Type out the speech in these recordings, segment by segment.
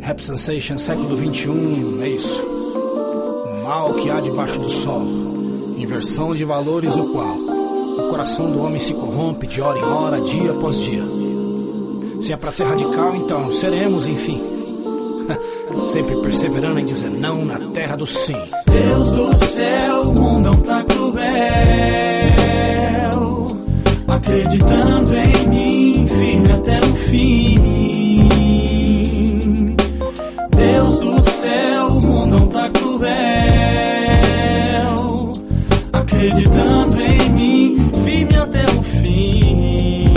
Rap Sensation, século 21, é isso. O mal que há debaixo do sol, inversão de valores o qual o coração do homem se corrompe de hora em hora, dia após dia. Se é pra ser radical, então seremos, enfim. Sempre perseverando em dizer não na terra do sim. Deus do céu, o mundão tá cruel, acreditando em mim, firme até o fim. Deus do céu, o mundão tá cruel, acreditando em mim, firme até o fim.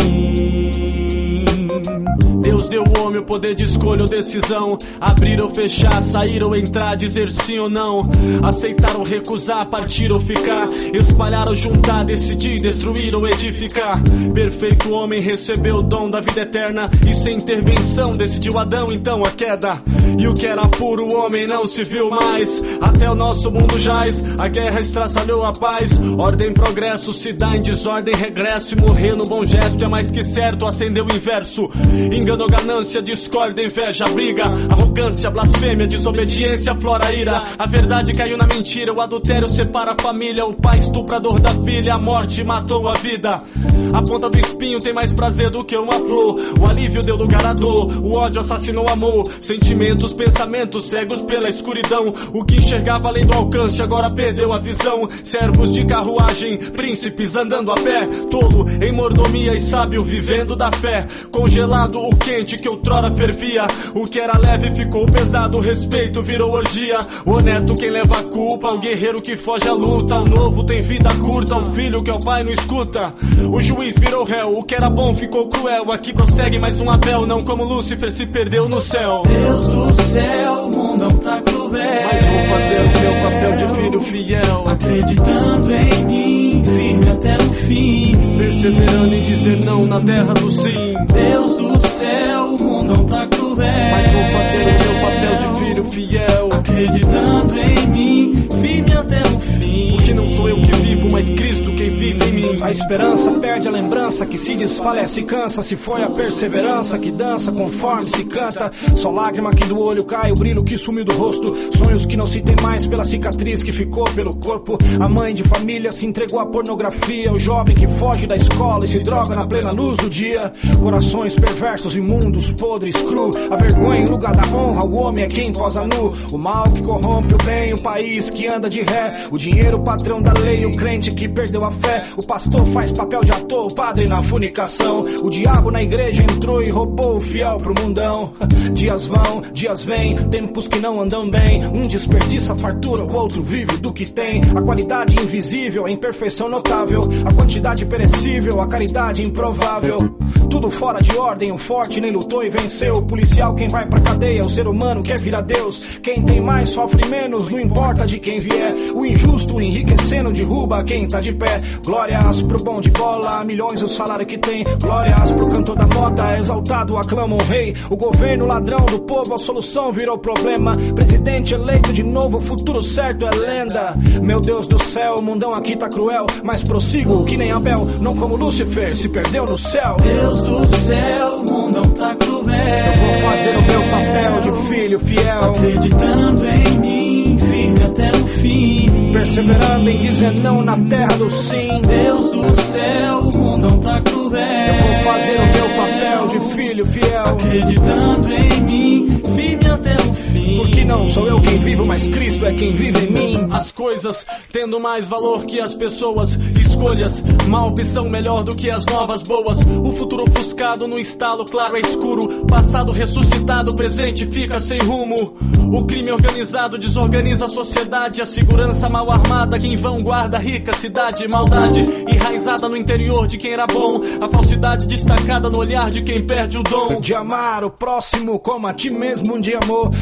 Deus deu ao homem o poder de escolha ou decisão, abrir ou fechar, sair ou entrar, dizer sim ou não, aceitar ou recusar, partir ou ficar, espalhar ou juntar, decidir, destruir ou edificar. Perfeito homem recebeu o dom da vida eterna e sem intervenção decidiu Adão então a queda. E o que era puro o homem não se viu mais, até o nosso mundo jaz, a guerra estraçalhou a paz. Ordem e progresso se dá em desordem, regresso, e morrer no bom gesto é mais que certo, acendeu o inverso. Engano, ganância, discórdia, inveja, briga, arrogância, blasfêmia, desobediência, flora a ira. A verdade caiu na mentira, o adultério separa a família, o pai estuprador da filha, a morte matou a vida. A ponta do espinho tem mais prazer do que uma flor, o alívio deu lugar à dor, o ódio assassinou o amor. Sentimentos, pensamentos cegos pela escuridão, o que enxergava além do alcance agora perdeu a visão. Servos de carruagem, príncipes andando a pé, tolo em mordomia e sábio vivendo da fé. Congelado o quente que outrora fervia, o que era leve ficou pesado, o respeito virou orgia. O honesto quem leva a culpa, o guerreiro que foge à luta. O novo tem vida curta, o filho que é o pai não escuta. O juiz virou réu, o que era bom ficou cruel. Aqui prossegue mais um Abel, não como Lúcifer se perdeu no céu. Deus do céu, o mundão tá cruel, mas vou fazer o meu papel de filho fiel, acreditando em mim, firme até o fim, perseverando em dizer não na terra do sim. Deus do céu, o mundão tá cruel, mas vou fazer o meu papel de filho fiel, acreditando em mim, firme até o fim. Porque não sou eu que vivo, mas Cristo quem vive em mim. A esperança perde a lembrança, que se desfalece e cansa. Se foi a perseverança que dança conforme se canta. Só lágrima que do olho cai, o brilho que sumiu do rosto. Sonhos que não se tem mais pela cicatriz que ficou pelo corpo. A mãe de família se entregou à pornografia. O jovem que foge da escola e se droga na plena luz do dia. Corações perversos, imundos, podres, cru. A vergonha em lugar da honra, o homem é quem posa nu. O mal que corrompe o bem, o país que anda de ré. O dinheiro patrão da lei, o crente que perdeu a fé. O pastor faz papel de ator, o padre na fornicação. O diabo na igreja entrou e roubou o fiel pro mundão. Dias vão, dias vêm, tempos que não andam bem. Um desperdiça a fartura, o outro vive do que tem. A qualidade invisível, a imperfeição notável. A quantidade perecível, a caridade improvável. Tudo fora de ordem, o forte nem lutou e venceu. O policial quem vai pra cadeia, o ser humano quer virar Deus. Quem tem mais sofre menos, não importa de quem vier. O injusto enriquecendo derruba quem tá de pé. Glórias pro bom de bola, milhões o salário que tem. Glórias pro cantor da moda, exaltado aclama o rei. O governo ladrão do povo, a solução virou problema. Presidente eleito de novo, o futuro certo é lenda. Meu Deus do céu, o mundão aqui tá cruel, mas prossigo que nem Abel, não como Lúcifer, se perdeu no céu. Deus do céu, o mundão tá cruel, eu vou fazer o meu papel de filho fiel, acreditando em mim, firme até o fim, perseverando em dizer não na terra do sim. Deus do céu, o mundão tá cruel, eu vou fazer o meu papel de filho fiel, acreditando em mim, firme até o fim. Porque não sou eu quem vivo, mas Cristo é quem vive em mim. As coisas tendo mais valor que as pessoas. Escolhas, uma opção melhor do que as novas boas. O futuro ofuscado no estalo, claro é escuro. Passado ressuscitado, presente fica sem rumo. O crime organizado desorganiza a sociedade. A segurança mal armada que em vão guarda a rica cidade. Maldade enraizada no interior de quem era bom. A falsidade destacada no olhar de quem perde o dom de amar o próximo como a ti mesmo um dia amor. Falecido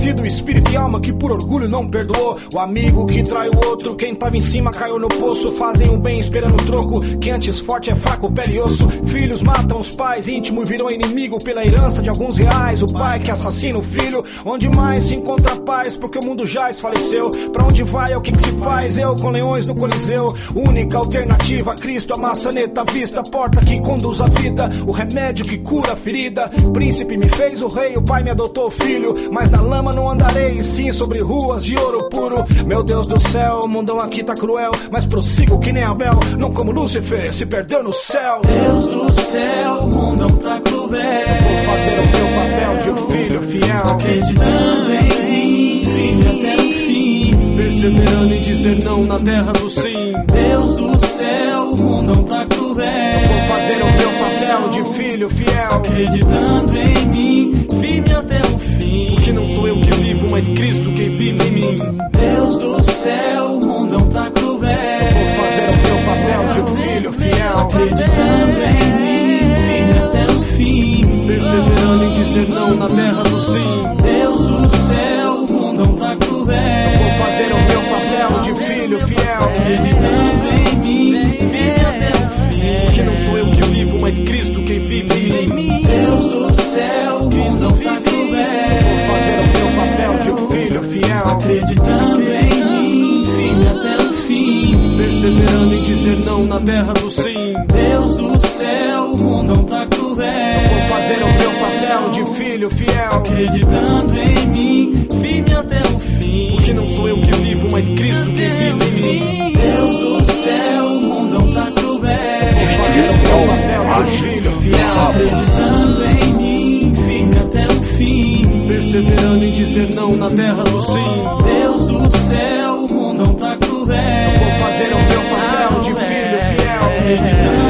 endurecido, espírito e alma que por orgulho não perdoou. O amigo que trai o outro, quem tava em cima caiu no poço. Fazem o bem esperando o troco, que antes forte é fraco, pele e osso. Filhos matam os pais, íntimo e viram inimigo pela herança de alguns reais. O pai que assassina o filho, onde mais se encontra paz, porque o mundo já esfaleceu. Pra onde vai, é o que se faz, eu com leões no coliseu. Única alternativa, Cristo, a maçaneta à vista, a porta que conduz a vida, o remédio que cura a ferida. Príncipe me fez o rei, o pai me adotou o filho, mas na lama não andarei, sim sobre ruas de ouro puro. Meu Deus do céu, o mundão aqui tá cruel, mas prossigo que nem Abel, não como Lúcifer, se perdeu no céu. Deus do céu, o mundão tá cruel. Vou fazer o meu papel de um filho fiel, acreditando em mim, firme até o fim, perseverando em dizer não na terra do sim. Deus do céu, o mundão tá cruel. Vou fazer o meu papel de filho fiel, acreditando em mim, firme até o fim, porque não sou eu que vivo, mas Cristo quem vive em mim. Deus do céu, o mundão tá cruel. Vou fazer o meu papel de filho fiel, acreditando em mim, firme até o fim, perseverando em dizer não na terra do sim. Deus do céu, o mundão tá cruel. Vou fazer o meu papel de filho fiel, acreditando em mim, firme até o fim, porque não sou eu que vivo, mas Cristo quem vive em mim. Deus do céu, o mundão tá cruel. Vou fazer o meu papel de filho fiel, acreditando em mim, firme até o fim, perseverando em dizer não na terra do sim. Deus do céu, o mundão tá cruel. Vou fazer o meu papel de filho fiel, acreditando em mim, firme até o fim, porque não sou eu que vivo, mas Cristo quem vive em mim. Deus do céu, o mundão tá cruel. Vou fazer o meu papel de filho fiel, acreditando em mim, firme até o fim, perseverando em dizer não na terra do sim. Deus do céu, o mundão tá cruel. vou fazer o meu papel de filho fiel, acreditando